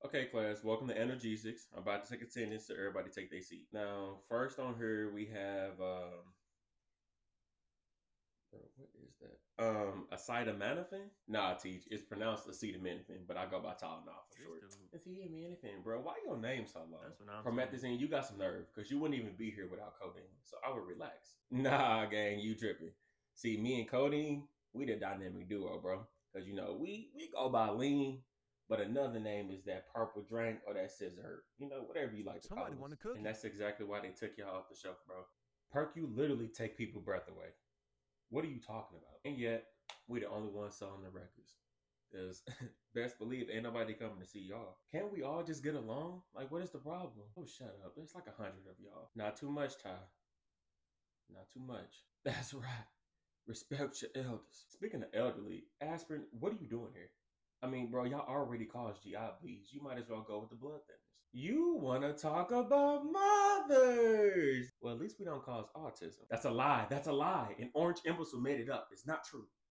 Okay, class, welcome to Analgesics. I'm about to take attendance, so everybody take their seat. Now, first on here we have bro, what is that? Acetaminophen? Nah, teach. It's pronounced acetaminophen, but I go by Tylenol for This short. dude, Acetaminophen, bro. Why your name so long? that's what I'm saying. Promethazine, you got some nerve, because you wouldn't even be here without codeine. So I would relax. Nah, gang, you tripping. See, me and codeine, we the dynamic duo, bro. Because we go by lean, but another name is that purple drink or that scissor, whatever you like to Somebody call want us. a cookie. And that's exactly why they took y'all off the shelf, bro. Perk, you literally take people breath away. What are you talking about? And yet, we the only ones selling the records. Because best believe ain't nobody coming to see y'all. Can't we all just get along? Like, what is the problem? Oh, shut up. There's like 100 of y'all. Not too much, Ty. Not too much. That's right. Respect your elders. Speaking of elderly, Aspirin, what are you doing here? I mean, bro, y'all already caused GI bleeds. You might as well go with the blood thinners. You want to talk about mothers? Well, at least we don't cause autism. That's a lie. That's a lie. An orange imbecile made it up. It's not true.